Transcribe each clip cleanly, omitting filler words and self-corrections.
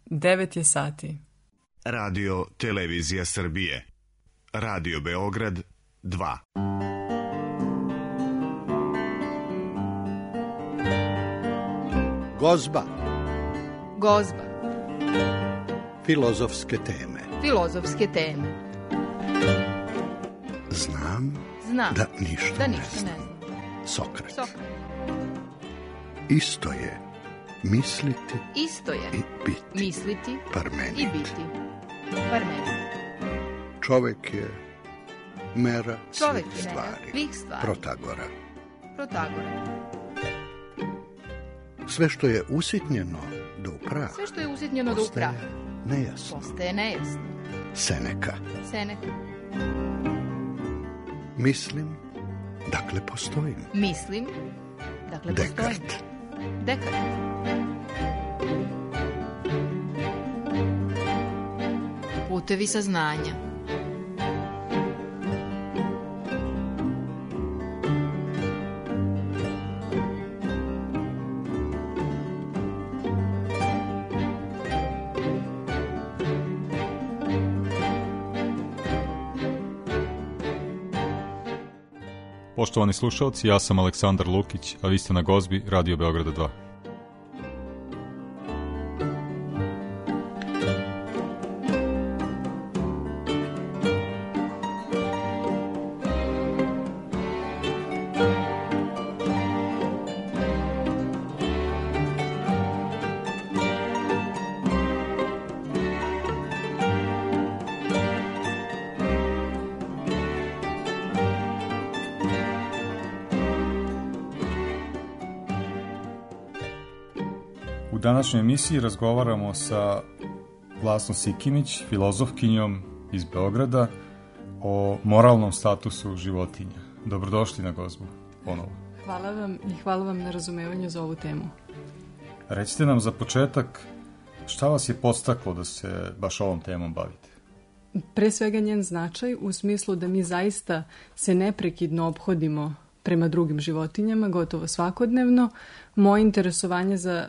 9 je sati. Radio Televizija Srbije. Radio Beograd 2. Gozba. Gozba. Filozofske teme. Filozofske teme. Znam da ništa ne znam. Sokrat. Isto je misliti i biti. Misliti Parmenid. i biti. Parmenid. Čovek je mera Čovek svih je mera stvari. svih stvari. Protagora. Sve što je usitnjeno do praha. Sve što je usitnjeno do praha. Postaje nejasno. Seneka. Mislim, dakle postojim. Dekart. Putevi saznanja. Poštovani slušalci, ja sam Aleksandar Lukić, a vi ste na Gozbi Radio Beograda 2. U današnjoj emisiji razgovaramo sa Vlasnom Sikimić, filozofkinjom iz Beograda, o moralnom statusu životinja. Dobrodošli na Gozbu ponovo. Hvala vam i hvala vam na razumevanju za ovu temu. Recite nam za početak, šta vas je podstaklo da se baš ovom temom bavite? Pre svega njen značaj u smislu da mi zaista se neprekidno ophodimo prema drugim životinjama, gotovo svakodnevno. Moje interesovanje za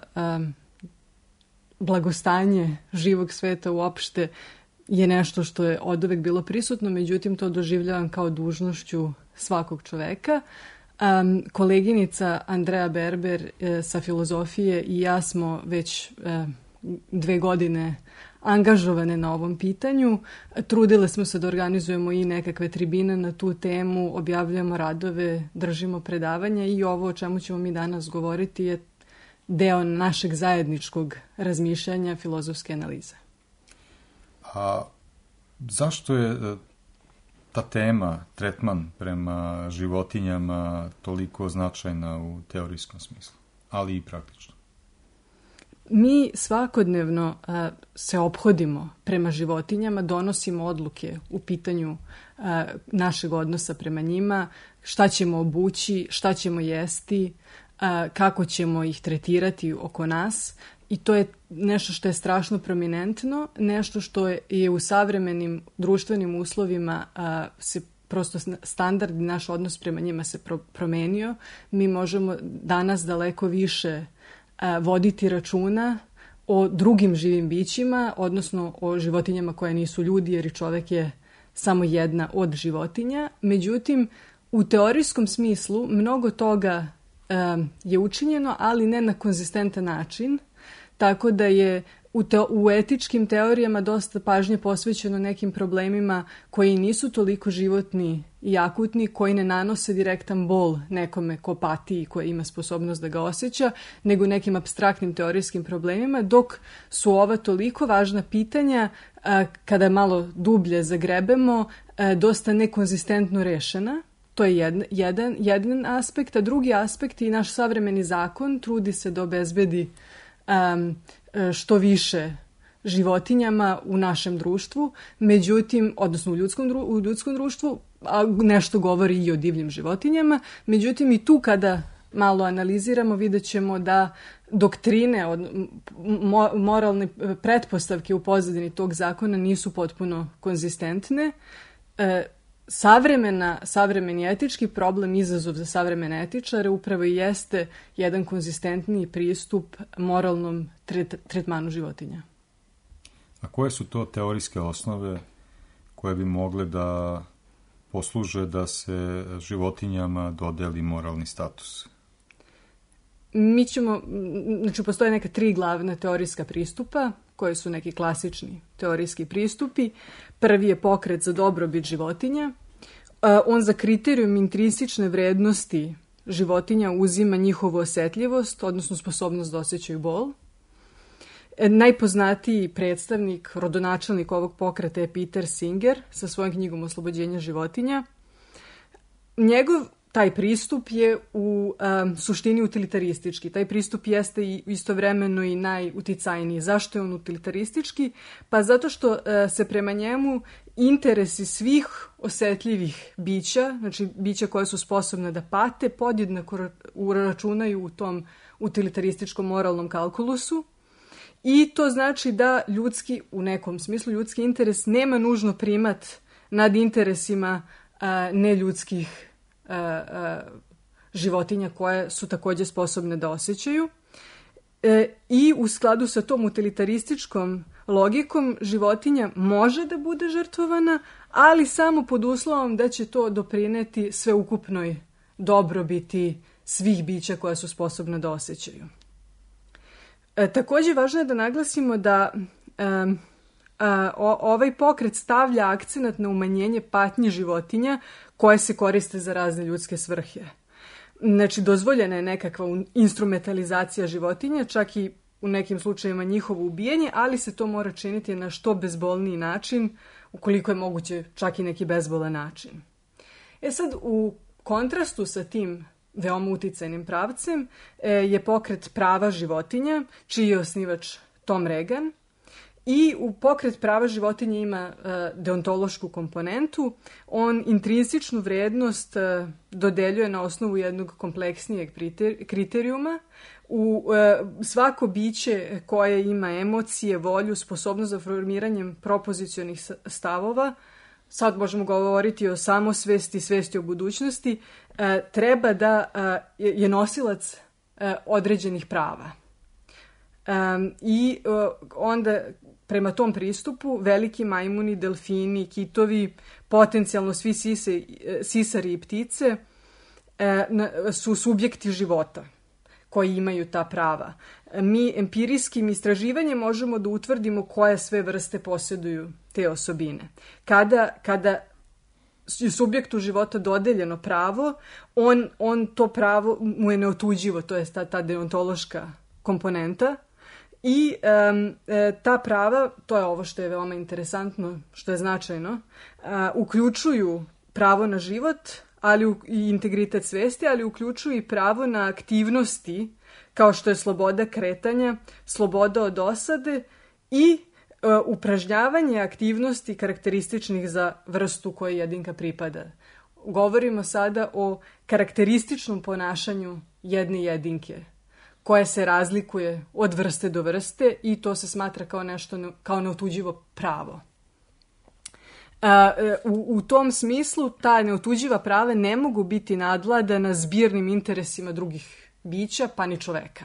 blagostanje živog sveta uopšte je nešto što je oduvek bilo prisutno, međutim to doživljavam kao dužnošću svakog čoveka. Koleginica Andrea Berber sa filozofije i ja smo već 2 godine angažovane na ovom pitanju. Trudile smo se da organizujemo i nekakve tribine na tu temu, objavljujemo radove, držimo predavanja i ovo o čemu ćemo mi danas govoriti je deo našeg zajedničkog razmišljanja filozofske analize. A zašto je ta tema, tretman prema životinjama toliko značajna u teorijskom smislu, ali i praktično? Mi svakodnevno se ophodimo prema životinjama, donosimo odluke u pitanju našeg odnosa prema njima, šta ćemo obući, šta ćemo jesti, kako ćemo ih tretirati oko nas i to je nešto što je strašno prominentno, nešto što je u savremenim društvenim uslovima se prosto standard i naš odnos prema njima se promenio. Mi možemo danas daleko više voditi računa o drugim živim bićima, odnosno o životinjama koje nisu ljudi, jer i čovek je samo jedna od životinja. Međutim, u teorijskom smislu mnogo toga je učinjeno, ali ne na konzistentan način, tako da je u etičkim teorijama dosta pažnje posvećeno nekim problemima koji nisu toliko životni i akutni, koji ne nanose direktan bol nekome ko pati i koji ima sposobnost da ga osjeća, nego nekim apstraktnim teorijskim problemima, dok su ova toliko važna pitanja, kada malo dublje zagrebemo, dosta nekonzistentno rešena. To je jedan aspekt, a drugi aspekt i naš savremeni zakon trudi se da obezbedi što više životinjama u našem društvu, međutim, odnosno u ljudskom društvu, a nešto govori i o divljim životinjama, međutim i tu kada malo analiziramo vidjet ćemo da doktrine, moralne pretpostavke u pozadini tog zakona nisu potpuno konzistentne. Savremeni etički problem, izazov za savremene etičare upravo i jeste jedan konzistentniji pristup moralnom tretmanu životinja. A koje su to teorijske osnove koje bi mogle da posluže da se životinjama dodeli moralni status? Mi ćemo, znači postoje neka 3 glavna teorijska pristupa, koje su neki klasični teorijski pristupi. Prvi je pokret za dobrobit životinja. On za kriterijum intrinsične vrednosti životinja uzima njihovu osetljivost, odnosno sposobnost da osjećaju bol. Najpoznatiji predstavnik, rodonačelnik ovog pokreta je Peter Singer sa svojom knjigom Oslobođenje životinja. Njegov taj pristup je u suštini utilitaristički. Taj pristup jeste i istovremeno i najuticajniji. Zašto je on utilitaristički? Pa zato što se prema njemu interesi svih osetljivih bića, znači bića koja su sposobna da pate, podjednako uračunaju u tom utilitarističkom moralnom kalkulusu. I to znači da ljudski, u nekom smislu, ljudski interes nema nužno primat nad interesima neljudskih životinja koje su također sposobne da osjećaju. I u skladu sa tom utilitarističkom logikom životinja može da bude žrtvovana, ali samo pod uslovom da će to doprineti sveukupnoj dobrobiti svih bića koja su sposobna da osjećaju. Također važno je da naglasimo da ovaj pokret stavlja akcenat na umanjenje patnji životinja koje se koriste za razne ljudske svrhe. Znači, dozvoljena je nekakva instrumentalizacija životinja, čak i u nekim slučajevima njihovo ubijanje, ali se to mora činiti na što bezbolniji način, ukoliko je moguće čak i neki bezbolan način. Sad, u kontrastu sa tim veoma uticajnim pravcem je pokret prava životinja, čiji je osnivač Tom Regan. I u pokret prava životinja ima deontološku komponentu. On intrinsičnu vrednost dodeljuje na osnovu jednog kompleksnijeg kriterijuma. Svako biće koje ima emocije, volju, sposobnost za formiranjem propozicionih stavova, sad možemo govoriti o samosvesti, svesti o budućnosti, treba da je nosilac određenih prava. I onda prema tom pristupu veliki majmuni, delfini, kitovi, potencijalno svi sisari i ptice su subjekti života koji imaju ta prava. Mi empirijskim istraživanjem možemo da utvrdimo koje sve vrste posjeduju te osobine. Kada je subjektu života dodeljeno pravo, on to pravo mu je neotuđivo, to je ta deontološka komponenta. I ta prava, to je ovo što je veoma interesantno, što je značajno, uključuju pravo na život, ali i integritet svesti, ali uključuju i pravo na aktivnosti, kao što je sloboda kretanja, sloboda od osade i upražnjavanje aktivnosti karakterističnih za vrstu kojoj jedinka pripada. Govorimo sada o karakterističnom ponašanju jedne jedinke, koje se razlikuje od vrste do vrste i to se smatra kao nešto, kao neotuđivo pravo. U tom smislu ta neotuđiva prava ne mogu biti nadvladana zbirnim interesima drugih bića, pa ni čoveka.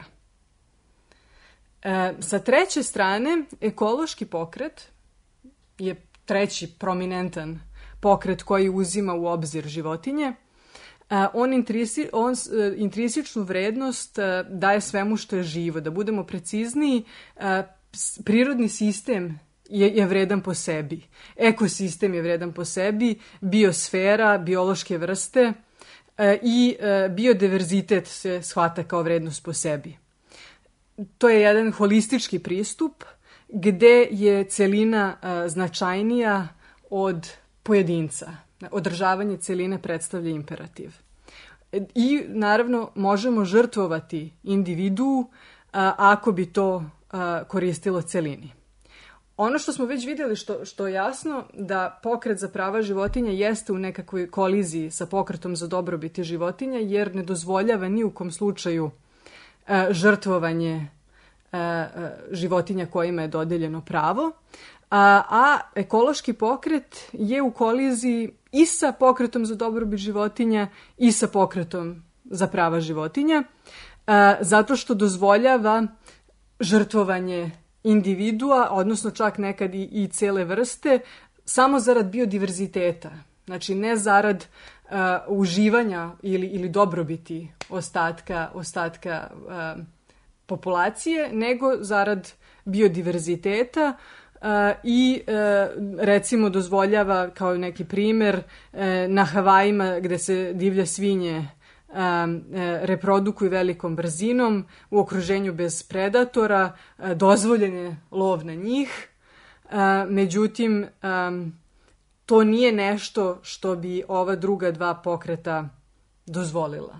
Sa treće strane, ekološki pokret je treći prominentan pokret koji uzima u obzir životinje. On intrinsičnu vrednost daje svemu što je živo. Da budemo precizniji, prirodni sistem je vredan po sebi. Ekosistem je vredan po sebi, biosfera, biološke vrste i biodiverzitet se shvata kao vrednost po sebi. To je jedan holistički pristup gde je celina značajnija od pojedinca. Održavanje celine predstavlja imperativ. I naravno možemo žrtvovati individuu ako bi to koristilo celini. Ono što smo već vidjeli, što je jasno, da pokret za prava životinja jeste u nekakvoj koliziji sa pokretom za dobrobiti životinja, jer ne dozvoljava ni u kom slučaju žrtvovanje životinja kojima je dodeljeno pravo, a ekološki pokret je u koliziji i sa pokretom za dobrobit životinja i sa pokretom za prava životinja, zato što dozvoljava žrtvovanje individua, odnosno čak nekad i cele vrste, samo zarad biodiverziteta. Znači, ne zarad uživanja ili dobrobiti ostatka populacije, nego zarad biodiverziteta i recimo dozvoljava, kao neki primer, na Havajima gde se divlje svinje reprodukuju velikom brzinom u okruženju bez predatora, dozvoljen je lov na njih. Međutim, to nije nešto što bi ova druga dva pokreta dozvolila.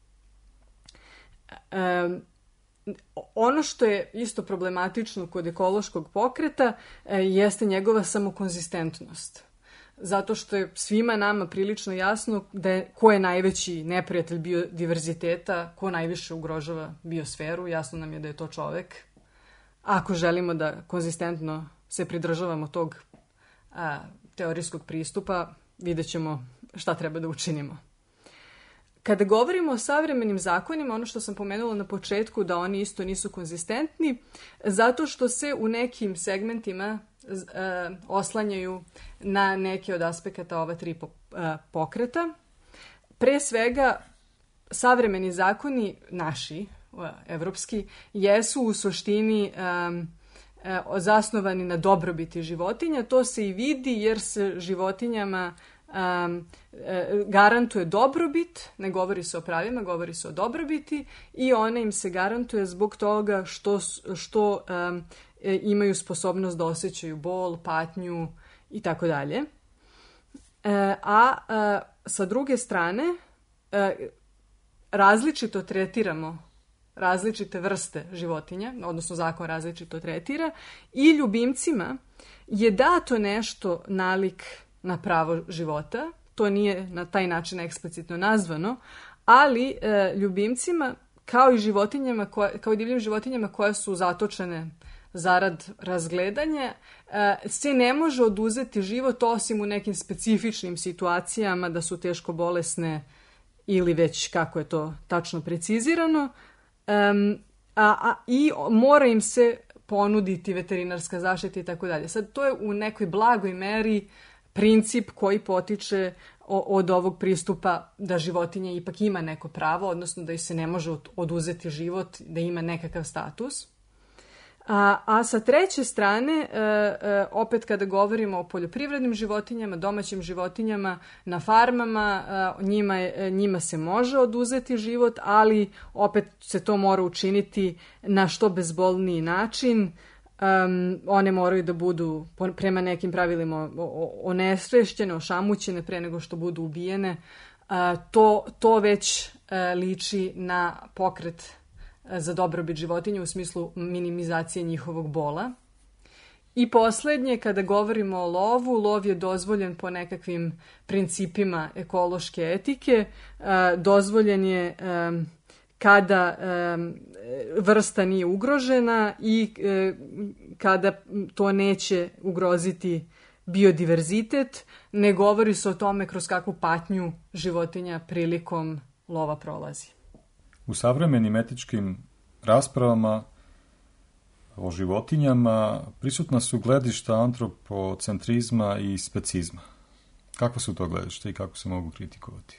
Ono što je isto problematično kod ekološkog pokreta jeste njegova samokonzistentnost. Zato što je svima nama prilično jasno ko je najveći neprijatelj biodiverziteta, ko najviše ugrožava biosferu. Jasno nam je da je to čovek. Ako želimo da konzistentno se pridržavamo tog teorijskog pristupa, vidjet ćemo šta treba da učinimo. Kada govorimo o savremenim zakonima, ono što sam pomenula na početku, da oni isto nisu konzistentni, zato što se u nekim segmentima oslanjaju na neke od aspekata ova tri pokreta. Pre svega, savremeni zakoni, naši, evropski, jesu u suštini zasnovani na dobrobiti životinja. To se i vidi jer se životinjama garantuje dobrobit, ne govori se o pravima, govori se o dobrobiti, i ona im se garantuje zbog toga što imaju sposobnost da osjećaju bol, patnju i tako dalje. A sa druge strane, različito tretiramo različite vrste životinja, odnosno zakon različito tretira, i ljubimcima je dato nešto nalik na pravo života. To nije na taj način eksplicitno nazvano, ali ljubimcima, kao i životinjama, kao i divljim životinjama koje su zatočene zarad razgledanja, se ne može oduzeti život osim u nekim specifičnim situacijama, da su teško bolesne ili već kako je to tačno precizirano, i mora im se ponuditi veterinarska zaštita i tako dalje. Sad, to je u nekoj blagoj meri princip koji potiče od ovog pristupa da životinja ipak ima neko pravo, odnosno da joj se ne može oduzeti život, da ima nekakav status. A sa treće strane, opet kada govorimo o poljoprivrednim životinjama, domaćim životinjama na farmama, njima se može oduzeti život, ali opet se to mora učiniti na što bezbolniji način. One moraju da budu prema nekim pravilima onesvešćene, ošamućene pre nego što budu ubijene. To već liči na pokret za dobrobit životinja u smislu minimizacije njihovog bola. I poslednje, kada govorimo o lovu, lov je dozvoljen po nekakvim principima ekološke etike. Dozvoljen je kada vrsta nije ugrožena i kada to neće ugroziti biodiverzitet. Ne govori se o tome kroz kakvu patnju životinja prilikom lova prolazi. U savremenim etičkim raspravama o životinjama prisutna su gledišta antropocentrizma i specizma. Kakva su to gledišta i kako se mogu kritikovati?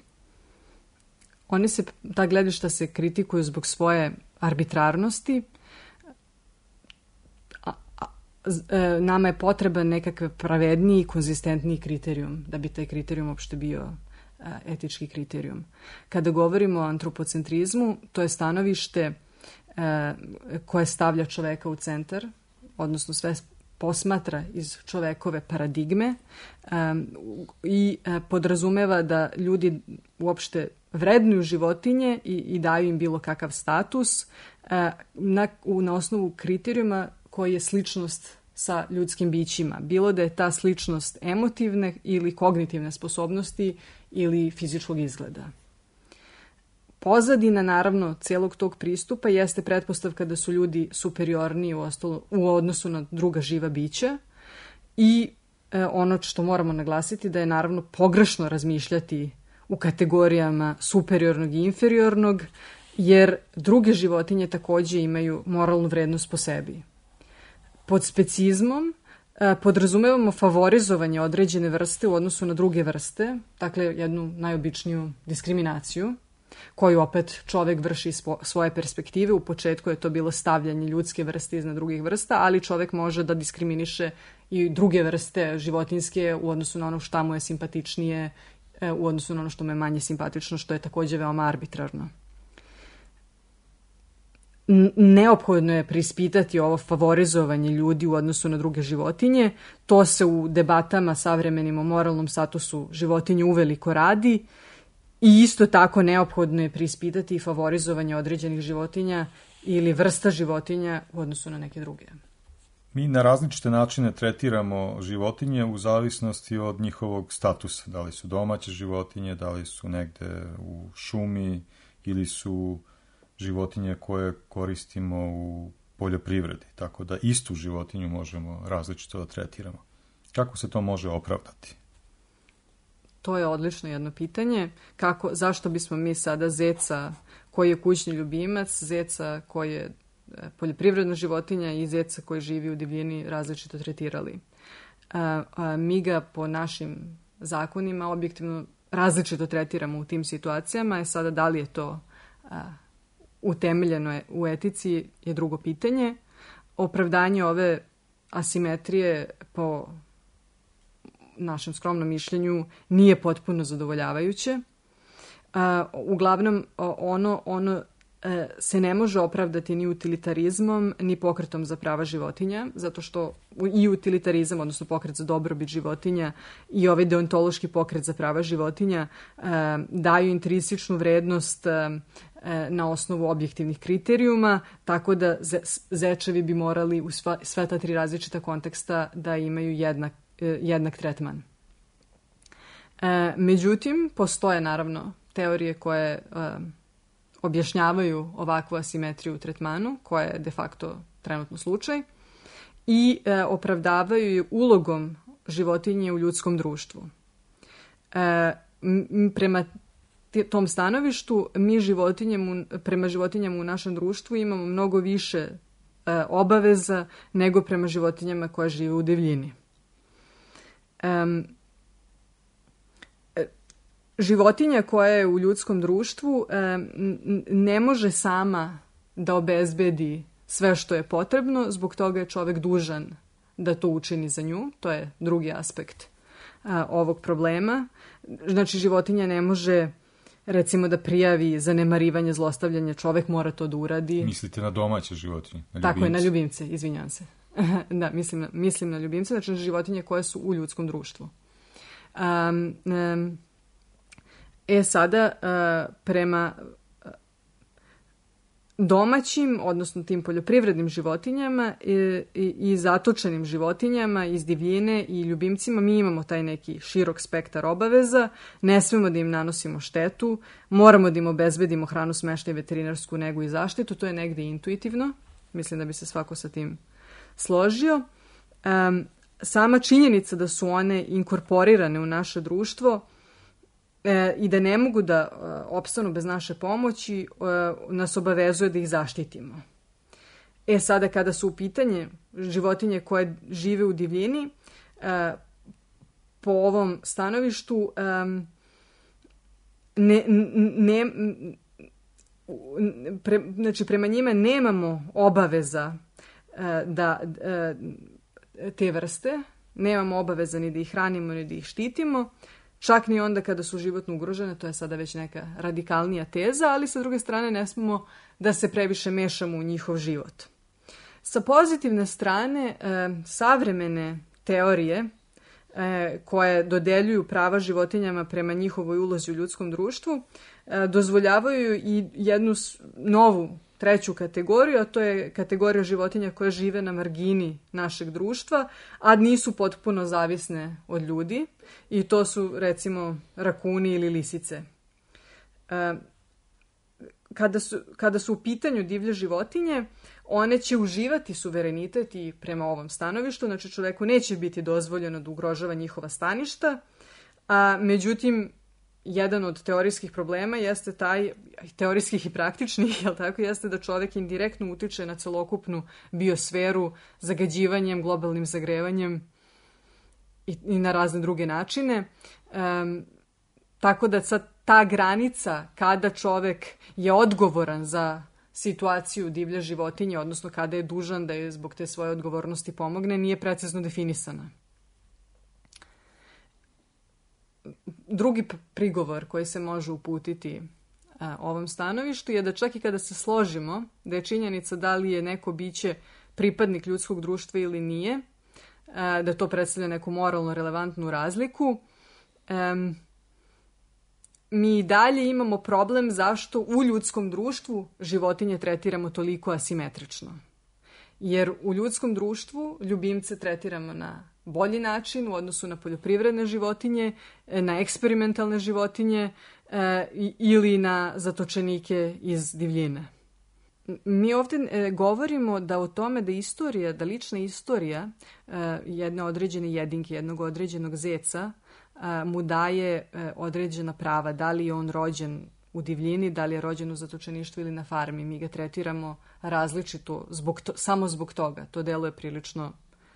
Ta gledišta se kritikuju zbog svoje arbitrarnosti. Nama je potreban nekakav pravedniji i konzistentniji kriterijum da bi taj kriterijum uopšte bio etički kriterijum. Kada govorimo o antropocentrizmu, to je stanovište koje stavlja čoveka u centar, odnosno sve posmatra iz čovekove paradigme i podrazumeva da ljudi uopšte vrednuju životinje i daju im bilo kakav status na osnovu kriterijuma koji je sličnost sa ljudskim bićima. Bilo da je ta sličnost emotivne ili kognitivne sposobnosti ili fizičkog izgleda. Pozadina, naravno, celog tog pristupa jeste pretpostavka da su ljudi superiorniji u odnosu na druga živa bića i ono što moramo naglasiti da je naravno pogrešno razmišljati u kategorijama superiornog i inferiornog, jer druge životinje takođe imaju moralnu vrednost po sebi. pod specizmom podrazumevamo favorizovanje određene vrste u odnosu na druge vrste, dakle jednu najobičniju diskriminaciju, koju opet čovek vrši iz svoje perspektive. U početku je to bilo stavljanje ljudske vrste iznad drugih vrsta, ali čovek može da diskriminiše i druge vrste životinjske u odnosu na ono šta mu je simpatičnije, u odnosu na ono što mu je manje simpatično, što je takođe veoma arbitrarno. Neophodno je preispitati ovo favorizovanje ljudi u odnosu na druge životinje. To se u debatama savremenim o moralnom statusu životinje uveliko radi. I isto tako neophodno je preispitati i favorizovanje određenih životinja ili vrsta životinja u odnosu na neke druge. Mi na različite načine tretiramo životinje u zavisnosti od njihovog statusa. Da li su domaće životinje, da li su negde u šumi ili su životinje koje koristimo u poljoprivredi. Tako da istu životinju možemo različito da tretiramo. Kako se to može opravdati? To je odlično jedno pitanje. Zašto bismo mi sada zeca koji je kućni ljubimac, zeca koji je poljoprivredna životinja i zeca koji živi u divljini različito tretirali? Mi ga po našim zakonima objektivno različito tretiramo u tim situacijama. Sada da li je to utemeljeno u etici je drugo pitanje. Opravdanje ove asimetrije po našem skromnom mišljenju nije potpuno zadovoljavajuće. Uglavnom, ono se ne može opravdati ni utilitarizmom, ni pokretom za prava životinja, zato što i utilitarizam, odnosno pokret za dobrobit životinja i ovaj deontološki pokret za prava životinja daju intrinsičnu vrednost na osnovu objektivnih kriterijuma, tako da zečevi bi morali u sva ta tri različita konteksta da imaju jednak tretman. Međutim, postoje naravno teorije koje objašnjavaju ovakvu asimetriju u tretmanu, koja je de facto trenutno slučaj, i opravdavaju je ulogom životinje u ljudskom društvu. Prema tom stanovištu, mi prema životinjama u našem društvu imamo mnogo više obaveza nego prema životinjama koje žive u divljini. Životinja koja je u ljudskom društvu ne može sama da obezbedi sve što je potrebno, zbog toga je čovek dužan da to učini za nju. To je drugi aspekt ovog problema. Znači, životinja ne može, recimo, da prijavi zanemarivanje, zlostavljanje, čovek mora to da uradi. Mislite na domaće životinje? Tako je, na ljubimce, izvinjavam se. Da, mislim na ljubimce, znači na životinje koje su u ljudskom društvu. Sada, prema domaćim, odnosno tim poljoprivrednim životinjama i zatočenim životinjama iz divljine i ljubimcima, mi imamo taj neki širok spektar obaveza, ne smemo da im nanosimo štetu, moramo da im obezbedimo hranu, smeštaj, veterinarsku negu i zaštitu, to je negde intuitivno, mislim da bi se svako sa tim složio. Sama činjenica da su one inkorporirane u naše društvo i da ne mogu da opstanu bez naše pomoći, nas obavezuje da ih zaštitimo. Sada kada su u pitanje životinje koje žive u divljini, po ovom stanovištu znači prema njima nemamo obaveza da te vrste, nemamo obaveza ni da ih hranimo ni da ih štitimo, čak ni onda kada su životno ugrožene, to je sada već neka radikalnija teza, ali sa druge strane ne smemo da se previše mešamo u njihov život. Sa pozitivne strane, savremene teorije koje dodeljuju prava životinjama prema njihovoj ulozi u ljudskom društvu, dozvoljavaju i jednu novu treću kategoriju, a to je kategorija životinja koje žive na margini našeg društva, a nisu potpuno zavisne od ljudi, i to su recimo rakuni ili lisice. Kada su u pitanju divlje životinje, one će uživati suverenitet i prema ovom stanovištu, znači čoveku neće biti dozvoljeno da ugrožava njihova staništa, a međutim jedan od teorijskih problema jeste taj, teorijskih i praktičnih, jel tako, jeste da čovek indirektno utiče na celokupnu biosferu zagađivanjem, globalnim zagrevanjem i na razne druge načine. Tako da sad ta granica kada čovek je odgovoran za situaciju divlje životinje, odnosno kada je dužan da je zbog te svoje odgovornosti pomogne, nije precizno definisana. Drugi prigovor koji se može uputiti ovom stanovištu je da čak i kada se složimo da je činjenica da li je neko biće pripadnik ljudskog društva ili nije, da to predstavlja neku moralno relevantnu razliku, mi i dalje imamo problem zašto u ljudskom društvu životinje tretiramo toliko asimetrično. Jer u ljudskom društvu ljubimce tretiramo na bolji način u odnosu na poljoprivredne životinje, na eksperimentalne životinje ili na zatočenike iz divljine. Mi ovdje govorimo da o tome da istorija, da lična istorija jedne određene jedinke, jednog određenog zeca mu daje određena prava. Da li je on rođen u divljini, da li je rođen u zatočeništvu ili na farmi. Mi ga tretiramo različito samo zbog toga. To deluje prilično,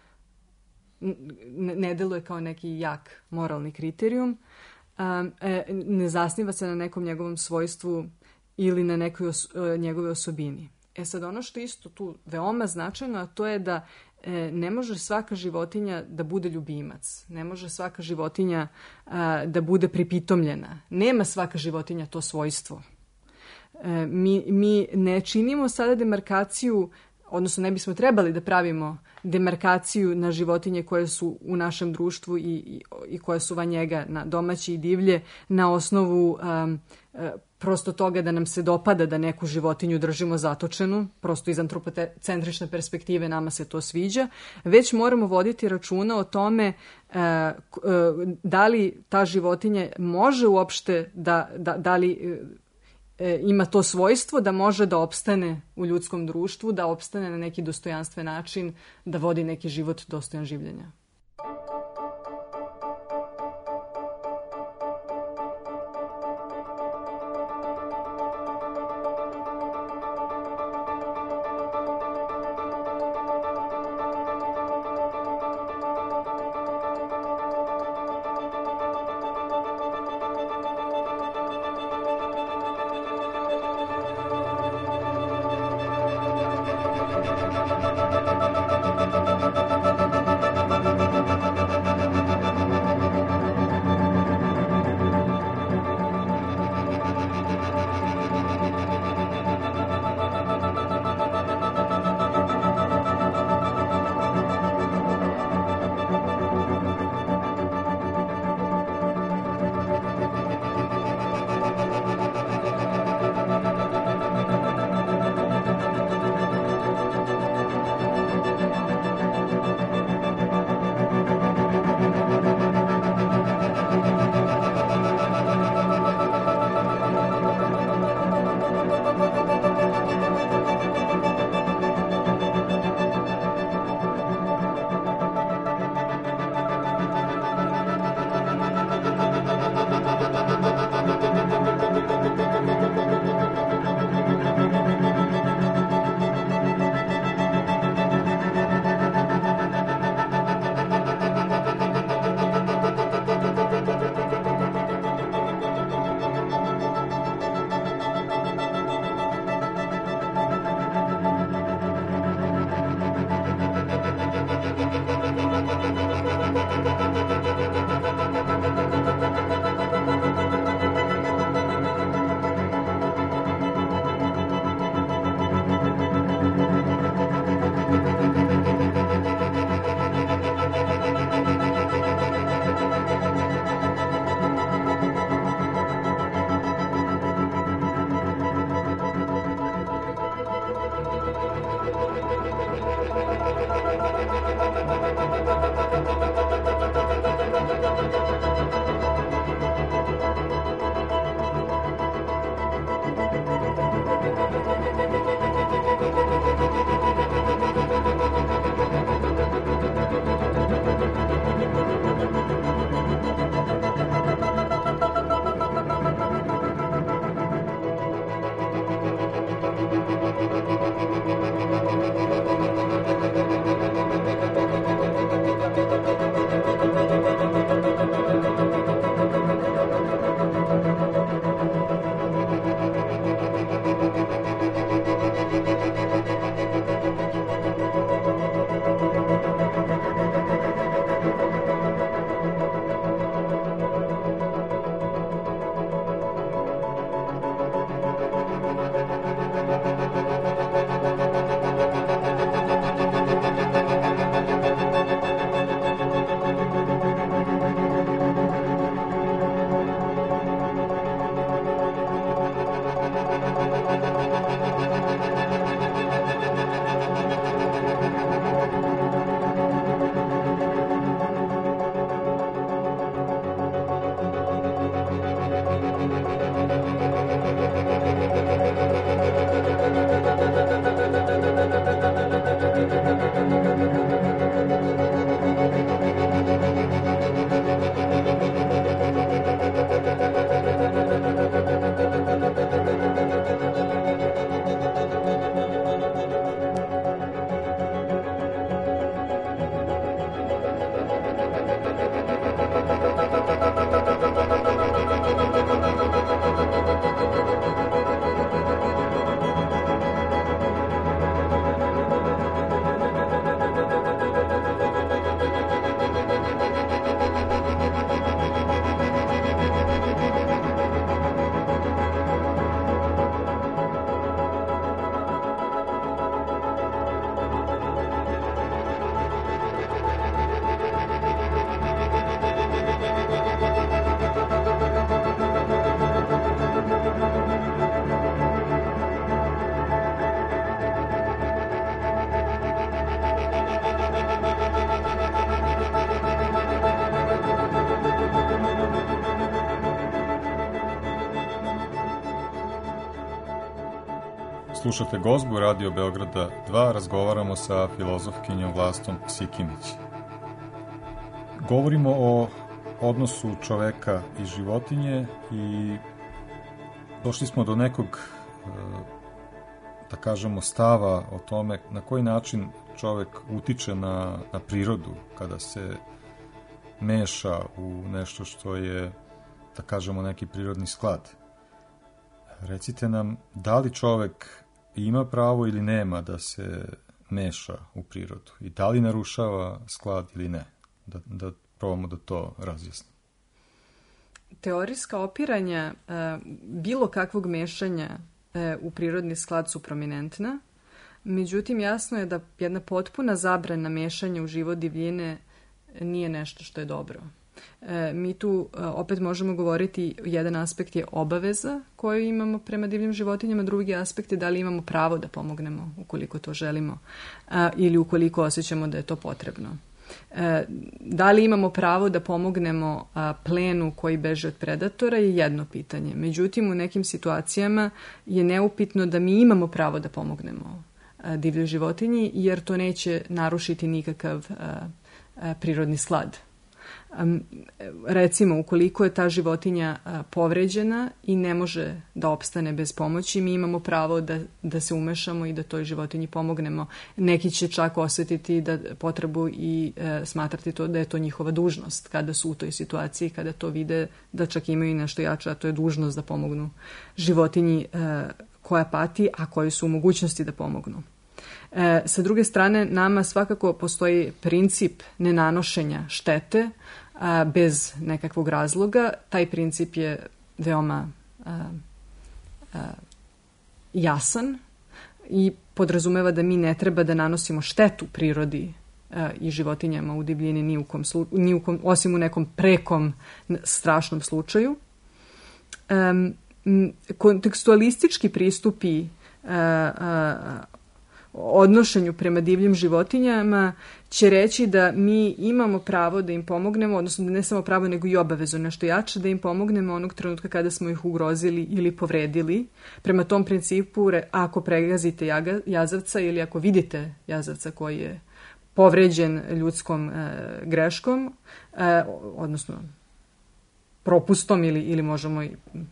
ne deluje kao neki jak moralni kriterijum. Ne zasniva se na nekom njegovom svojstvu ili na nekoj njegove osobini. Sad ono što je isto tu veoma značajno, a to je da ne može svaka životinja da bude ljubimac. Ne može svaka životinja da bude pripitomljena. Nema svaka životinja to svojstvo. Mi ne činimo sada demarkaciju, odnosno ne bismo trebali da pravimo demarkaciju na životinje koje su u našem društvu i koje su van njega, na domaće i divlje, na osnovu prosto toga da nam se dopada da neku životinju držimo zatočenu, prosto iz antropocentrične perspektive nama se to sviđa, već moramo voditi računa o tome da li ta životinja može uopšte, da li ima to svojstvo da može da opstane u ljudskom društvu, da opstane na neki dostojanstven način, da vodi neki život dostojan življenja. Slušate Gozbu Radio Beograda 2, razgovaramo sa filozofkinjom Vlastom Sikimić. Govorimo o odnosu čoveka i životinje i došli smo do nekog, da kažemo, stava o tome na koji način čovek utiče na prirodu kada se meša u nešto što je, da kažemo, neki prirodni sklad. Recite nam, da li čovek ima pravo ili nema da se meša u prirodu i da li narušava sklad ili ne? Da probamo da to razjasnimo. Teorijska opiranja bilo kakvog mešanja u prirodni sklad su prominentna, međutim jasno je da jedna potpuna zabrana mešanja u život divljine nije nešto što je dobro. Mi tu opet možemo govoriti, jedan aspekt je obaveza koju imamo prema divljim životinjama, drugi aspekt je da li imamo pravo da pomognemo ukoliko to želimo ili ukoliko osjećamo da je to potrebno. Da li imamo pravo da pomognemo plenu koji beže od predatora je jedno pitanje. Međutim, u nekim situacijama je neupitno da mi imamo pravo da pomognemo divljoj životinji jer to neće narušiti nikakav prirodni sklad. Recimo, ukoliko je ta životinja povređena i ne može da opstane bez pomoći, mi imamo pravo da se umešamo i da toj životinji pomognemo. Neki će čak osjetiti da potrebu i smatrati to da je to njihova dužnost kada su u toj situaciji, kada to vide da čak imaju nešto jače, a to je dužnost da pomognu životinji koja pati, a koji su u mogućnosti da pomognu. Sa druge strane, nama svakako postoji princip nenanošenja štete bez nekakvog razloga. Taj princip je veoma jasan i podrazumeva da mi ne treba da nanosimo štetu prirodi i životinjama u divljini osim u nekom prekom strašnom slučaju. Kontekstualistički pristupi odnošenju prema divljim životinjama će reći da mi imamo pravo da im pomognemo, odnosno da ne samo pravo nego i obavezu nešto jače da im pomognemo onog trenutka kada smo ih ugrozili ili povredili. Prema tom principu, ako pregazite jazavca ili ako vidite jazavca koji je povređen ljudskom greškom, odnosno propustom ili možemo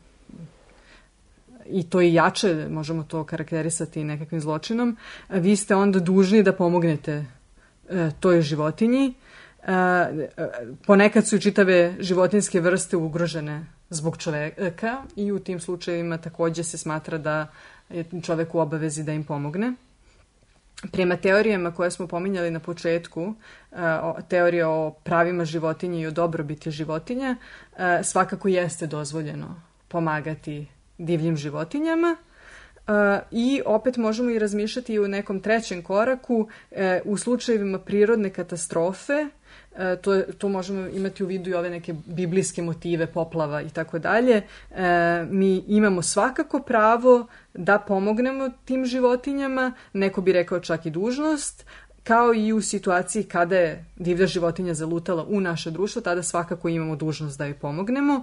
i to i jače, možemo to karakterisati nekakvim zločinom, vi ste onda dužni da pomognete toj životinji. Ponekad su čitave životinjske vrste ugrožene zbog čoveka i u tim slučajevima također se smatra da je čovek u obavezi da im pomogne. Prema teorijama koje smo pominjali na početku, teorija o pravima životinja i o dobrobiti životinja, svakako jeste dozvoljeno pomagati divljim životinjama i opet možemo i razmišljati i u nekom trećem koraku u slučajevima prirodne katastrofe. To možemo imati u vidu i ove neke biblijske motive, poplava i tako dalje. Mi imamo svakako pravo da pomognemo tim životinjama, neko bi rekao čak i dužnost, kao i u situaciji kada je divlja životinja zalutala u naše društvo, tada svakako imamo dužnost da joj pomognemo.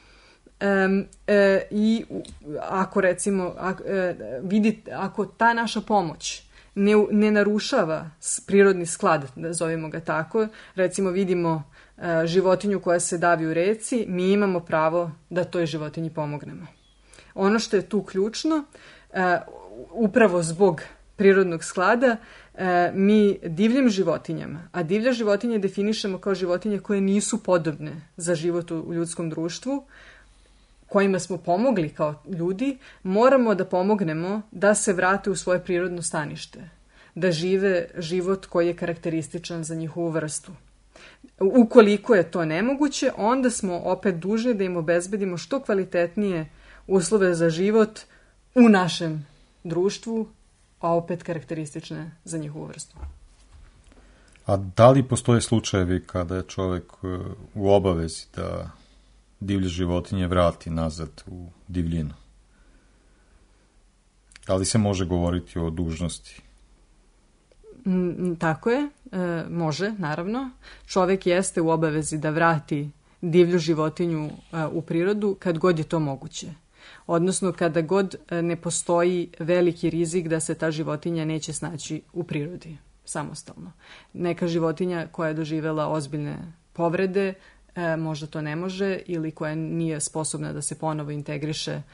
I ako recimo ako ta naša pomoć ne narušava prirodni sklad, da zovemo ga tako, recimo vidimo životinju koja se davi u reci, mi imamo pravo da toj životinji pomognemo. Ono što je tu ključno, upravo zbog prirodnog sklada, mi divljim životinjama, a divlja životinje definišemo kao životinje koje nisu podobne za život u ljudskom društvu, kojima smo pomogli kao ljudi, moramo da pomognemo da se vrate u svoje prirodno stanište, da žive život koji je karakterističan za njihovu vrstu. Ukoliko je to nemoguće, onda smo opet dužni da im obezbedimo što kvalitetnije uslove za život u našem društvu, a opet karakteristične za njihovu vrstu. A da li postoje slučajevi kada je čovjek u obavezi da divlje životinje vrati nazad u divljinu? Da li se može govoriti o dužnosti? Tako je, može, naravno. Čovjek jeste u obavezi da vrati divlju životinju u prirodu kad god je to moguće. Odnosno kada god ne postoji veliki rizik da se ta životinja neće snaći u prirodi samostalno. Neka životinja koja je doživjela ozbiljne povrede možda to ne može ili koja nije sposobna da se ponovo integriše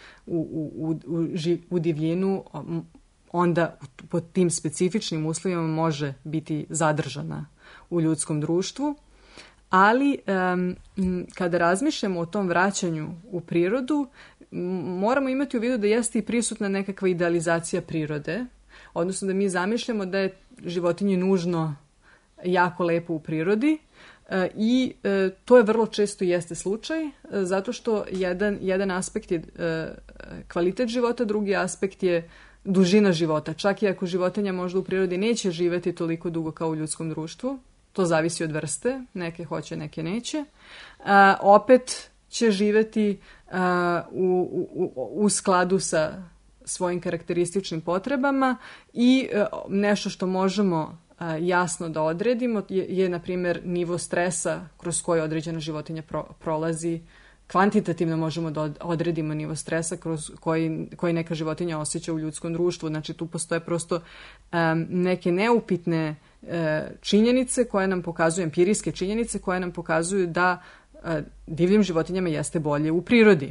u divljinu, onda pod tim specifičnim uslovima može biti zadržana u ljudskom društvu. Ali kada razmišljamo o tom vraćanju u prirodu, moramo imati u vidu da jeste i prisutna nekakva idealizacija prirode, odnosno da mi zamišljamo da je životinji nužno jako lepo u prirodi i to je vrlo često jeste slučaj, zato što jedan aspekt je kvalitet života, drugi aspekt je dužina života. Čak i ako životinja možda u prirodi neće živjeti toliko dugo kao u ljudskom društvu, to zavisi od vrste, neke hoće, neke neće, opet će živjeti u skladu sa svojim karakterističnim potrebama i nešto što možemo jasno da odredimo je na primjer nivo stresa kroz koji određena životinja prolazi. Kvantitativno možemo da odredimo nivo stresa kroz koji neka životinja osjeća u ljudskom društvu. Znači tu postoje prosto neke neupitne činjenice koje nam pokazuju, empirijske činjenice koje nam pokazuju da divljim životinjama jeste bolje u prirodi.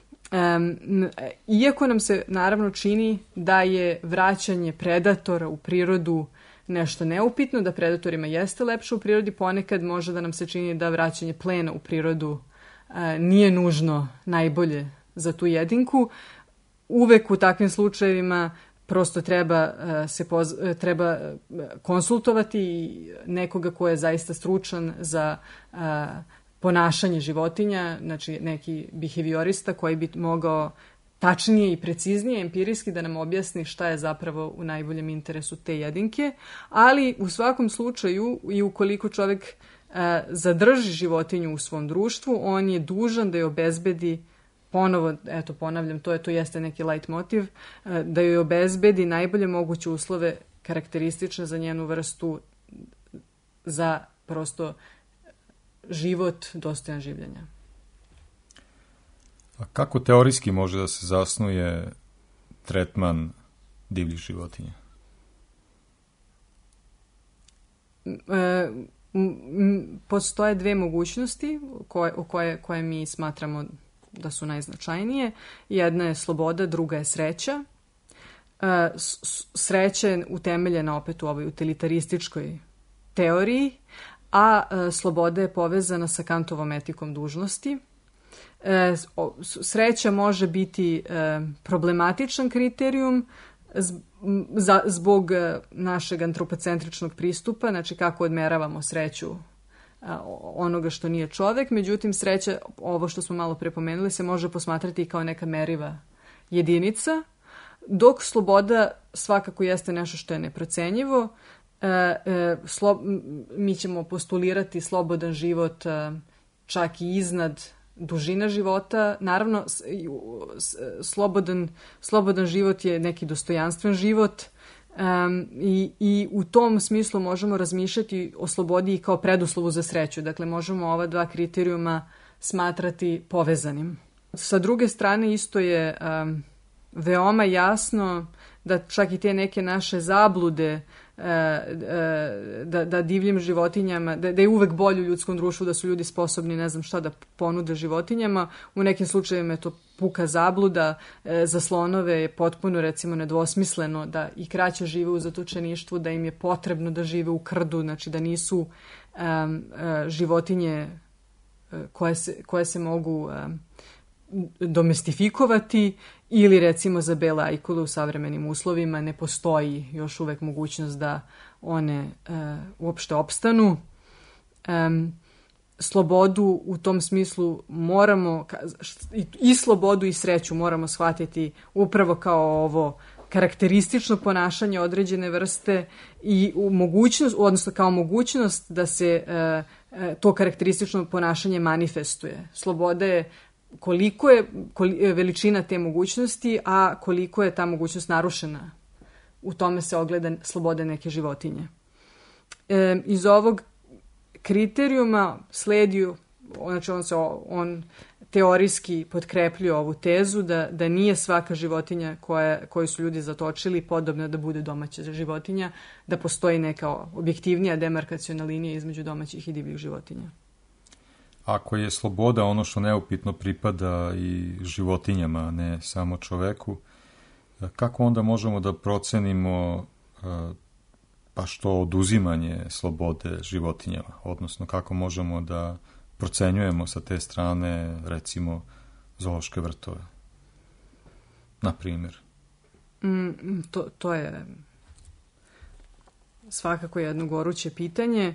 Iako nam se naravno čini da je vraćanje predatora u prirodu nešto neupitno, da predatorima jeste lepše u prirodi, ponekad može da nam se čini da vraćanje plena u prirodu nije nužno najbolje za tu jedinku. Uvek u takvim slučajevima prosto treba konsultovati nekoga ko je zaista stručan za ponašanje životinja, znači neki behaviorista koji bi mogao tačnije i preciznije, empirijski da nam objasni šta je zapravo u najboljem interesu te jedinke, ali u svakom slučaju i ukoliko čovjek zadrži životinju u svom društvu, on je dužan da je obezbedi, ponovo, eto ponavljam, to jeste neki light motiv, da joj obezbedi najbolje moguće uslove karakteristične za njenu vrstu, za prosto život dostojan življenja. A kako teorijski može da se zasnuje tretman divljih životinja? Postoje dve mogućnosti koje mi smatramo da su najznačajnije. Jedna je sloboda, druga je sreća. Sreća je utemeljena opet u ovoj utilitarističkoj teoriji, a sloboda je povezana sa Kantovom etikom dužnosti. Sreća može biti problematičan kriterijum zbog našeg antropocentričnog pristupa, znači kako odmeravamo sreću onoga što nije čovjek. Međutim, sreća, ovo što smo malo prepomenuli, se može posmatrati i kao neka meriva jedinica, dok sloboda svakako jeste nešto što je neprocenjivo. Mi ćemo postulirati slobodan život čak i iznad dužina života. Naravno, slobodan život je neki dostojanstven život i u tom smislu možemo razmišljati o slobodi i kao preduslovu za sreću. Dakle, možemo ova dva kriterijuma smatrati povezanim. Sa druge strane, isto je veoma jasno da čak i te neke naše zablude da divljim životinjama, da je uvek bolje u ljudskom društvu, da su ljudi sposobni ne znam šta da ponude životinjama. U nekim slučajevima je to puka zabluda. Za slonove je potpuno recimo nedvosmisleno da i kraće žive u zatočeništvu, da im je potrebno da žive u krdu, znači da nisu životinje koje se mogu domestifikovati, ili recimo za bele ajkule u savremenim uslovima ne postoji još uvek mogućnost da one uopšte opstanu. Slobodu u tom smislu moramo, i slobodu i sreću moramo shvatiti upravo kao ovo karakteristično ponašanje određene vrste i odnosno kao mogućnost da se to karakteristično ponašanje manifestuje. Sloboda je koliko je veličina te mogućnosti, a koliko je ta mogućnost narušena. U tome se ogleda sloboda neke životinje. Iz ovog kriterijuma sledi, znači teorijski potkrepljuje ovu tezu da nije svaka životinja koju su ljudi zatočili podobna da bude domaća životinja, da postoji neka objektivnija demarkaciona linija između domaćih i divljih životinja. Ako je sloboda ono što neupitno pripada i životinjama, ne samo čoveku, kako onda možemo da procenimo baš to oduzimanje slobode životinjama? Odnosno, kako možemo da procenjujemo sa te strane, recimo, zoološke vrtove? Na primjer. To je svakako jedno goruće pitanje.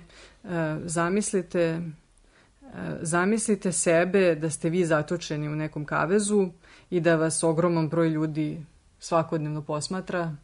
Zamislite sebe da ste vi zatočeni u nekom kavezu i da vas ogroman broj ljudi svakodnevno posmatra.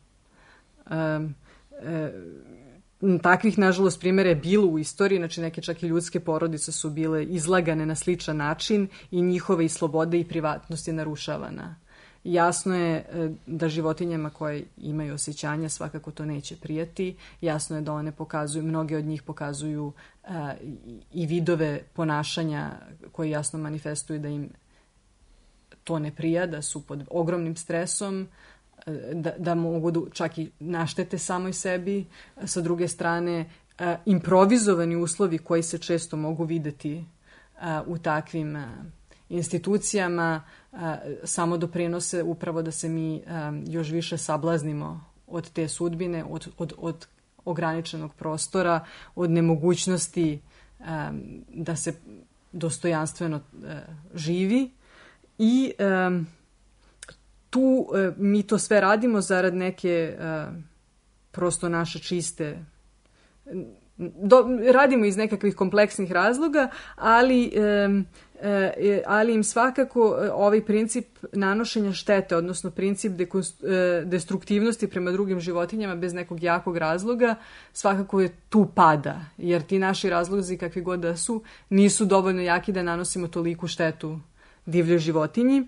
Takvih, nažalost, primjera je bilo u istoriji, znači neke čak i ljudske porodice su bile izlagane na sličan način i njihove i slobode i privatnost je narušavana. Jasno je da životinjama koje imaju osjećanja svakako to neće prijati. Jasno je da one pokazuju, mnoge od njih pokazuju i vidove ponašanja koji jasno manifestuju da im to ne prija, da su pod ogromnim stresom, da mogu čak i naštete samoj sebi. Sa druge strane, improvizovani uslovi koji se često mogu videti u takvim institucijama samo doprinose upravo da se mi još više sablaznimo od te sudbine, od ograničenog prostora, od nemogućnosti da se dostojanstveno živi i tu mi to sve radimo zarad neke prosto naše čiste radimo iz nekakvih kompleksnih razloga, ali im svakako ovaj princip nanošenja štete, odnosno princip destruktivnosti prema drugim životinjama bez nekog jakog razloga, svakako je tu pada, jer ti naši razlozi kakvi god da su, nisu dovoljno jaki da nanosimo toliku štetu divljoj životinji.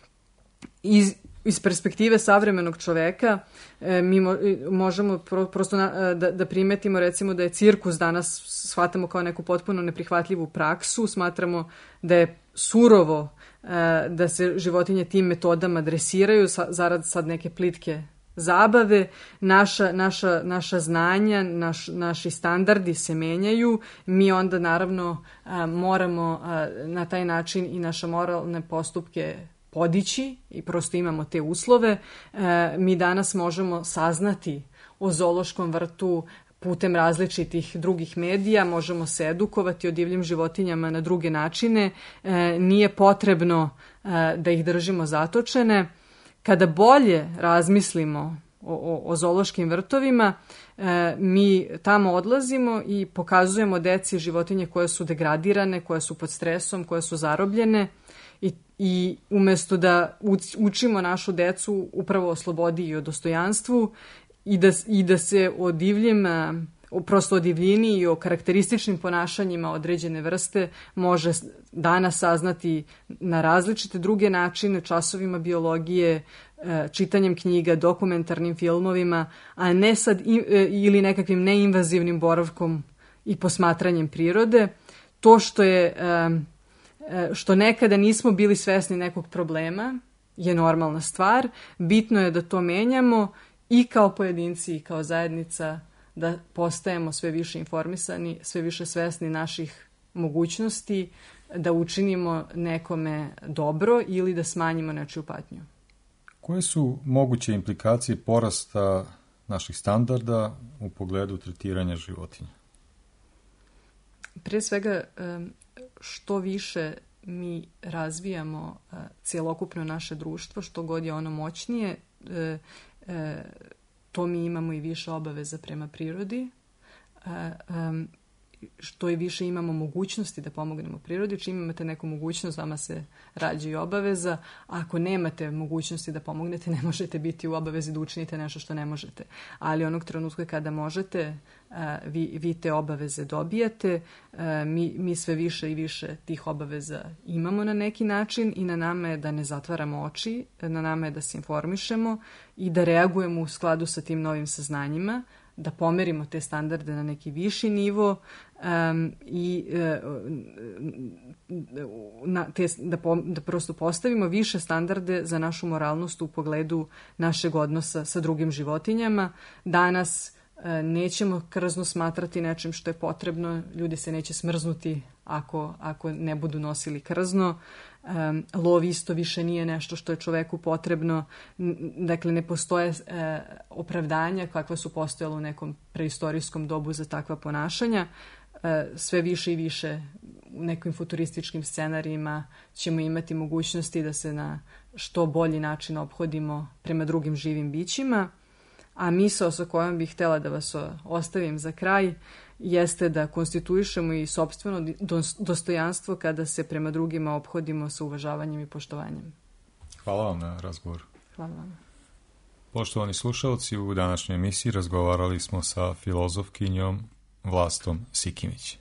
Iz perspektive savremenog čoveka mi možemo prosto da primetimo recimo da je cirkus danas shvatamo kao neku potpuno neprihvatljivu praksu, smatramo da je surovo da se životinje tim metodama dresiraju zarad sad neke plitke zabave, naša znanja, naši standardi se menjaju, mi onda naravno moramo na taj način i naše moralne postupke podići i prosto imamo te uslove. Mi danas možemo saznati o zoološkom vrtu putem različitih drugih medija, možemo se edukovati o divljim životinjama na druge načine, nije potrebno da ih držimo zatočene. Kada bolje razmislimo o zoološkim vrtovima, mi tamo odlazimo i pokazujemo deci životinje koje su degradirane, koje su pod stresom, koje su zarobljene i umjesto da učimo našu decu upravo o slobodi i o dostojanstvu i da se o divljim, prosto o divljini i o karakterističnim ponašanjima određene vrste može danas saznati na različite druge načine, časovima biologije, čitanjem knjiga, dokumentarnim filmovima, a ne sad ili nekakvim neinvazivnim boravkom i posmatranjem prirode. To što nekada nismo bili svesni nekog problema je normalna stvar. Bitno je da to menjamo i kao pojedinci i kao zajednica, da postajemo sve više informisani, sve više svesni naših mogućnosti, da učinimo nekome dobro ili da smanjimo nečiju patnju. Koje su moguće implikacije porasta naših standarda u pogledu tretiranja životinja? Pre svega, što više mi razvijamo cjelokupno naše društvo, što god je ono moćnije, to mi imamo i više obaveza prema prirodi, što i više imamo mogućnosti da pomognemo prirodi. Čim imate neku mogućnost, vama se rađa i obaveza. A ako nemate mogućnosti da pomognete, ne možete biti u obavezi da učinite nešto što ne možete. Ali onog trenutka kada možete, vi te obaveze dobijate. Mi sve više i više tih obaveza imamo na neki način i na nama je da ne zatvaramo oči, na nama je da se informišemo i da reagujemo u skladu sa tim novim saznanjima, da pomerimo te standarde na neki viši nivo i da prosto postavimo više standarde za našu moralnost u pogledu našeg odnosa sa drugim životinjama. Danas nećemo krzno smatrati nečim što je potrebno, ljudi se neće smrznuti ako ne budu nosili krzno. Lov isto više nije nešto što je čoveku potrebno. Dakle, ne postoje opravdanja kakva su postojala u nekom preistorijskom dobu za takva ponašanja. Sve više i više u nekim futurističkim scenarijima ćemo imati mogućnosti da se na što bolji način ophodimo prema drugim živim bićima. A misao sa kojom bih htjela da vas ostavim za kraj jeste da konstituišemo i sopstveno dostojanstvo kada se prema drugima ophodimo sa uvažavanjem i poštovanjem. Hvala vam na razgovoru. Hvala vam. Poštovani slušalci, u današnjoj emisiji razgovarali smo sa filozofkinjom Vlastom Sikimić.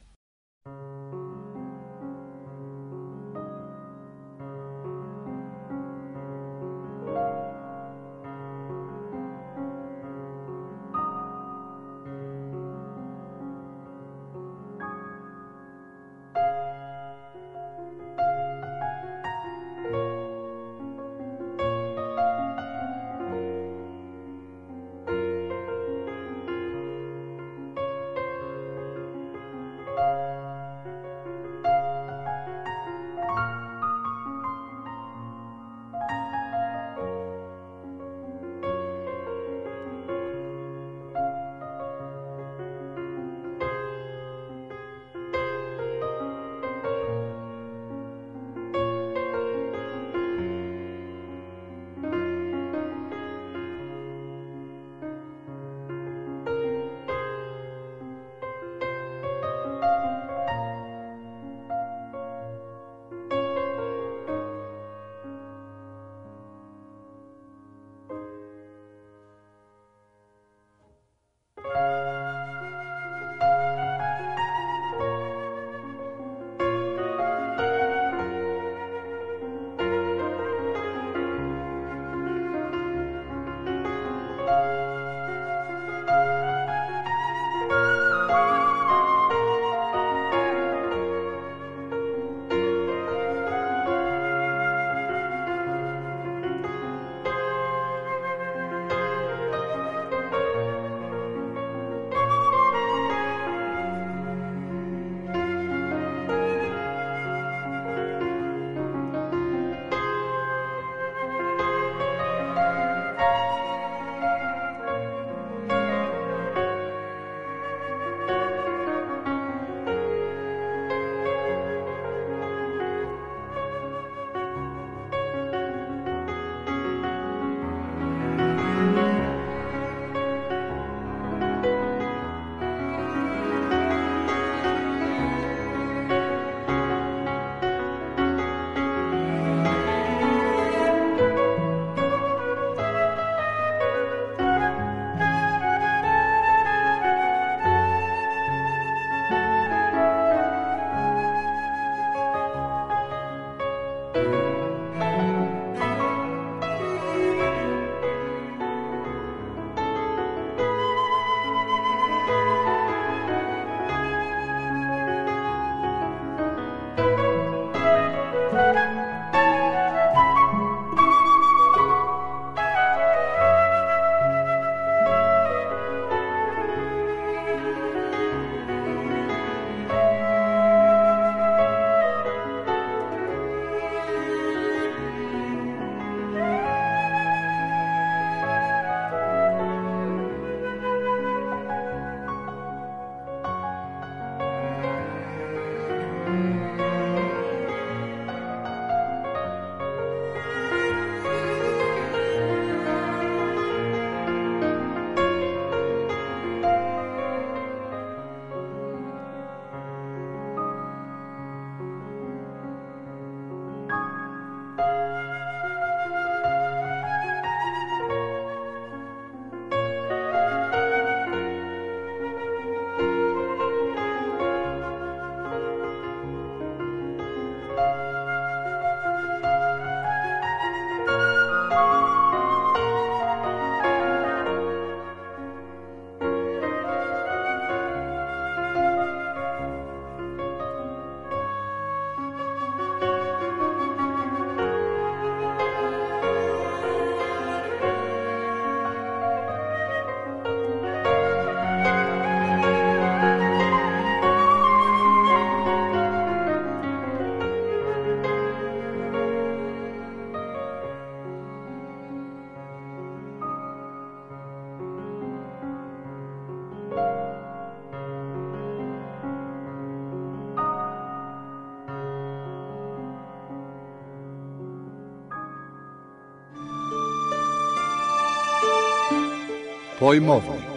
Pojmovnik.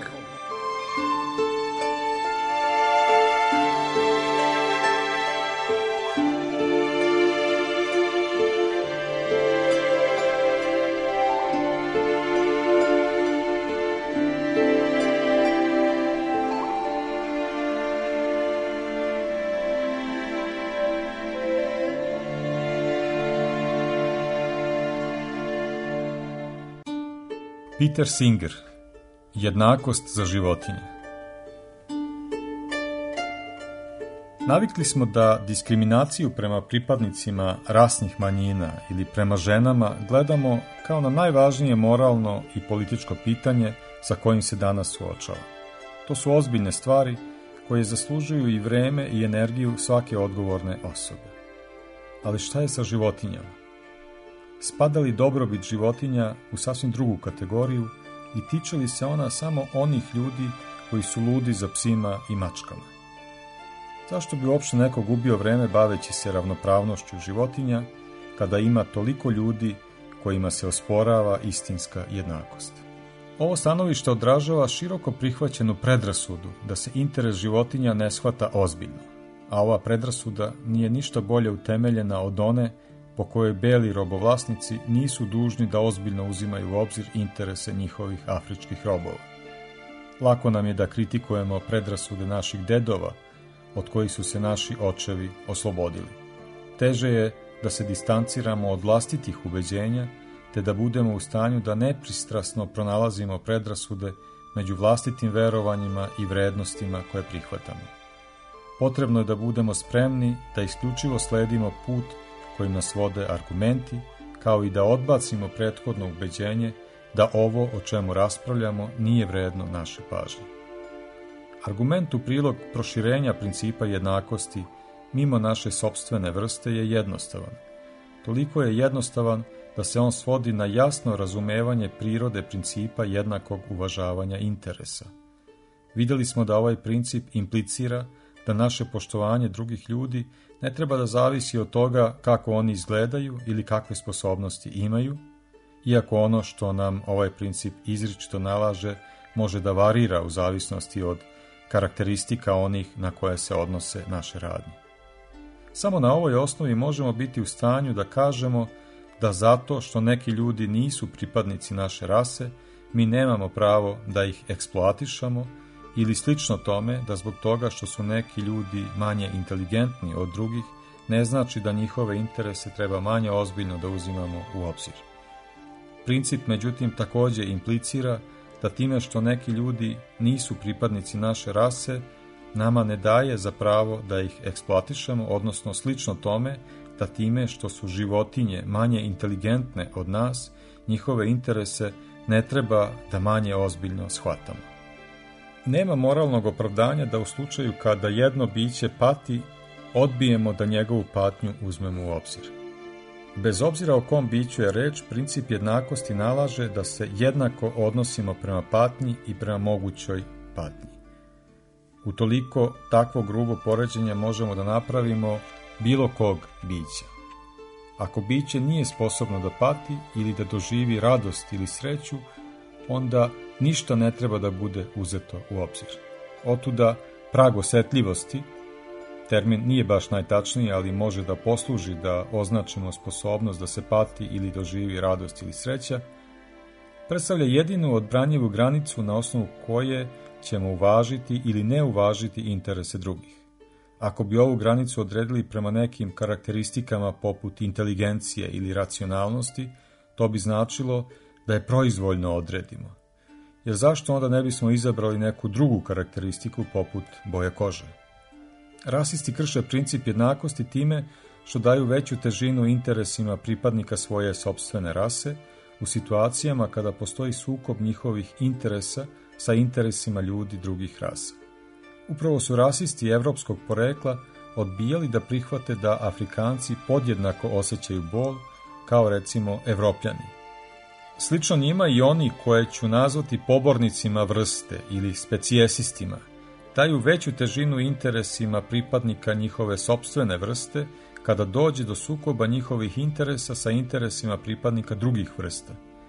Peter Singer, jednakost za životinje. Navikli smo da diskriminaciju prema pripadnicima rasnih manjina ili prema ženama gledamo kao na najvažnije moralno i političko pitanje sa kojim se danas suočava. To su ozbiljne stvari koje zaslužuju i vreme i energiju svake odgovorne osobe. Ali šta je sa životinjama? Spada li dobrobit životinja u sasvim drugu kategoriju i tiče li se ona samo onih ljudi koji su ludi za psima i mačkama? Zašto bi uopšte neko gubio vreme baveći se ravnopravnošću životinja kada ima toliko ljudi kojima se osporava istinska jednakost? Ovo stanovište odražava široko prihvaćenu predrasudu da se interes životinja ne shvata ozbiljno, a ova predrasuda nije ništa bolje utemeljena od one po kojoj beli robovlasnici nisu dužni da ozbiljno uzimaju u obzir interese njihovih afričkih robova. Lako nam je da kritikujemo predrasude naših dedova, od kojih su se naši očevi oslobodili. Teže je da se distanciramo od vlastitih ubeđenja, te da budemo u stanju da nepristrasno pronalazimo predrasude među vlastitim verovanjima i vrednostima koje prihvatamo. Potrebno je da budemo spremni da isključivo sledimo put kojim nas vode argumenti, kao i da odbacimo prethodno ubeđenje da ovo o čemu raspravljamo nije vredno naše pažnje. Argument u prilog proširenja principa jednakosti mimo naše sopstvene vrste je jednostavan. Toliko je jednostavan da se on svodi na jasno razumevanje prirode principa jednakog uvažavanja interesa. Vidjeli smo da ovaj princip implicira da naše poštovanje drugih ljudi ne treba da zavisi od toga kako oni izgledaju ili kakve sposobnosti imaju, iako ono što nam ovaj princip izričito nalaže može da varira u zavisnosti od karakteristika onih na koje se odnose naše radnje. Samo na ovoj osnovi možemo biti u stanju da kažemo da zato što neki ljudi nisu pripadnici naše rase, mi nemamo pravo da ih eksploatišemo, ili slično tome da zbog toga što su neki ljudi manje inteligentni od drugih, ne znači da njihove interese treba manje ozbiljno da uzimamo u obzir. Princip, međutim, također implicira da time što neki ljudi nisu pripadnici naše rase, nama ne daje za pravo da ih eksploatišemo, odnosno slično tome da time što su životinje manje inteligentne od nas, njihove interese ne treba da manje ozbiljno shvatamo. Nema moralnog opravdanja da u slučaju kada jedno biće pati, odbijemo da njegovu patnju uzmemo u obzir. Bez obzira o kom biću je reč, princip jednakosti nalaže da se jednako odnosimo prema patnji i prema mogućoj patnji. Utoliko takvo grubo poređenje možemo da napravimo bilo kog bića. Ako biće nije sposobno da pati ili da doživi radost ili sreću, onda ništa ne treba da bude uzeto u obzir. Otuda prag osjetljivosti, termin nije baš najtačniji, ali može da posluži da označimo sposobnost da se pati ili doživi radost ili sreća, predstavlja jedinu odbranjivu granicu na osnovu koje ćemo uvažiti ili ne uvažiti interese drugih. Ako bi ovu granicu odredili prema nekim karakteristikama poput inteligencije ili racionalnosti, to bi značilo da je proizvoljno odredimo. Jer zašto onda ne bismo izabrali neku drugu karakteristiku poput boje kože? Rasisti krše princip jednakosti time što daju veću težinu interesima pripadnika svoje sopstvene rase u situacijama kada postoji sukob njihovih interesa sa interesima ljudi drugih rasa. Upravo su rasisti evropskog porekla odbijali da prihvate da Afrikanci podjednako osjećaju bol kao recimo Evropljani. Slično njima i oni koje ću nazvati pobornicima vrste ili speciesistima daju veću težinu interesima pripadnika njihove sopstvene vrste kada dođe do sukoba njihovih interesa sa interesima pripadnika drugih vrsta.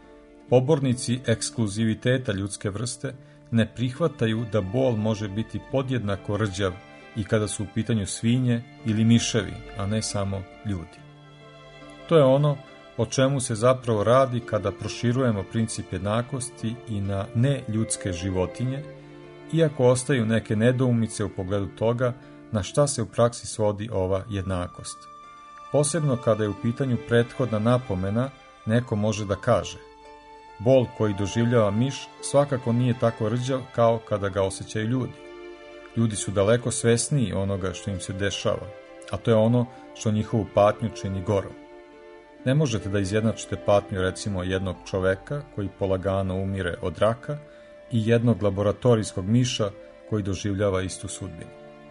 Pobornici ekskluziviteta ljudske vrste ne prihvataju da bol može biti podjednako rđav i kada su u pitanju svinje ili miševi, a ne samo ljudi. To je ono o čemu se zapravo radi kada proširujemo princip jednakosti i na neljudske životinje, iako ostaju neke nedoumice u pogledu toga na šta se u praksi svodi ova jednakost. Posebno kada je u pitanju prethodna napomena, neko može da kaže: bol koji doživljava miš svakako nije tako rđav kao kada ga osjećaju ljudi. Ljudi su daleko svesniji onoga što im se dešava, a to je ono što njihovu patnju čini gorom. Ne možete da izjednačite patnju recimo jednog čoveka koji polagano umire od raka i jednog laboratorijskog miša koji doživljava istu sudbinu.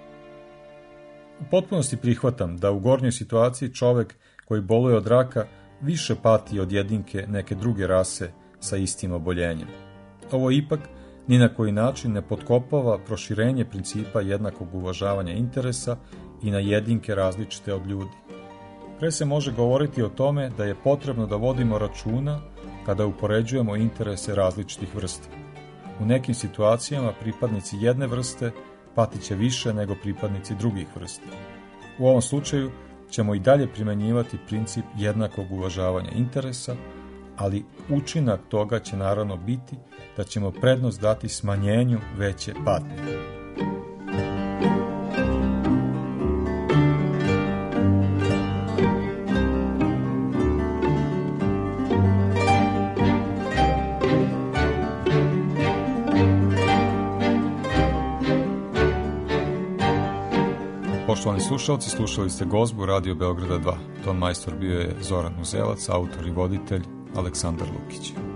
U potpunosti prihvatam da u gornjoj situaciji čovek koji boluje od raka više pati od jedinke neke druge rase sa istim oboljenjem. Ovo ipak ni na koji način ne potkopava proširenje principa jednakog uvažavanja interesa i na jedinke različite od ljudi. Pre se može govoriti o tome da je potrebno da vodimo računa kada upoređujemo interese različitih vrsta. U nekim situacijama pripadnici jedne vrste patit će više nego pripadnici drugih vrsta. U ovom slučaju ćemo i dalje primenjivati princip jednakog uvažavanja interesa, ali učinak toga će naravno biti da ćemo prednost dati smanjenju veće patnje. Poštovani slušalci, slušali ste Gozbu Radio Beograda 2. Ton majstor bio je Zoran Uzelac, autor i voditelj Aleksandar Lukić.